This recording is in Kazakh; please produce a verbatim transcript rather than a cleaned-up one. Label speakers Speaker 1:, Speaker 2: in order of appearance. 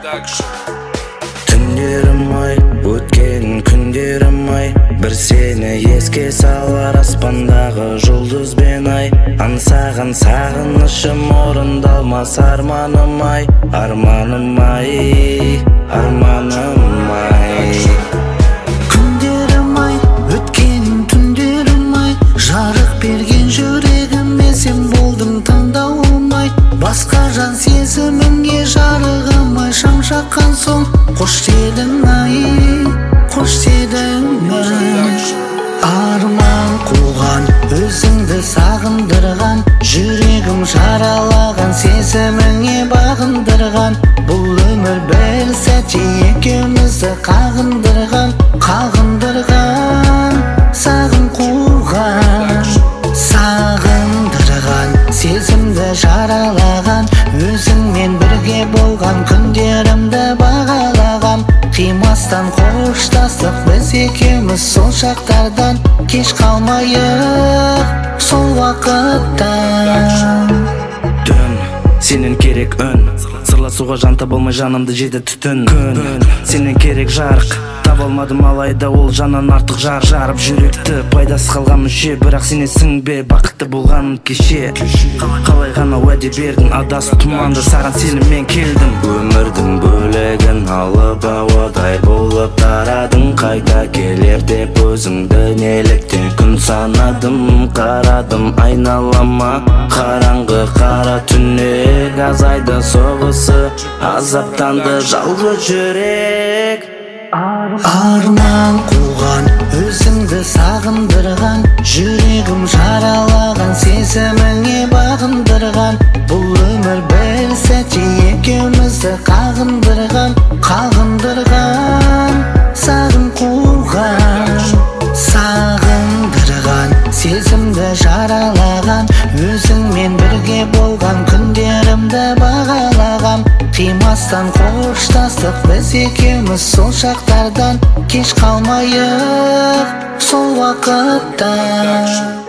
Speaker 1: Түндерім ай, өткен күндерім ай, бір сені еске салар аспандағы жұлдыз бен ай. Аңсаған сағынышым орындалмас арманым ай, арманым ай, арманым ай.
Speaker 2: Күндерім ай, өткен түндерім ай, жарық берген жүрегіме сен болдың таңдауым ай. Басқа жан сезіміңе жарығым ай, шам жаққан соң қош дедің ай, қош дедің ай. Арман қуған, өзіңді сағындырған, жүрегім жаралаған, сезіміңе бағындырған. Бұл өмір бір сәтте екеумізді қағындырған, қағындырған. Сағын қуған, сағындырған, сезімді жаралаған, өзіңмен бірге болған күндерімді бағалаған. Қимастан қоштастық біз екеуміз сол шақтардан, кеш қалмайық сол уақыттан.
Speaker 1: Түн, сенен керек үн, сырласуға жан табылмай жанымды жеді түтін. Күн, сенен керек жарық, таба алмадым алайда ол жаннан артық жар. Жарып жүректі пайдасы қалған мүше, бірақ сенесің бе бақытты болғаным кеше. Қалай ғана уәде бердің, адасып тұманды саған сеніммен келдім. Өмірдің бөлегін алып ауадай болып тарадың, қайта келер деп өзіңді неліктен күн санадым. Қарадым айналама, қараңғы қара түнек, азайды соғысы, азаптанды жалғыз жүрек.
Speaker 2: Арман қуған, өзіңді сағындырған, жүрегім жаралаған, сезіміңе бағындырған. Бұл өмір бір сәтте екеумізді қағындырған, қағындырған. Сағын қуған, сағындырған, сезімді жаралаған, өзіңмен бірге болған күндерімді бағалаған. Қимастан қоштастық біз екеуміз сол шақтардан, кеш қалмайық сол уақыттан.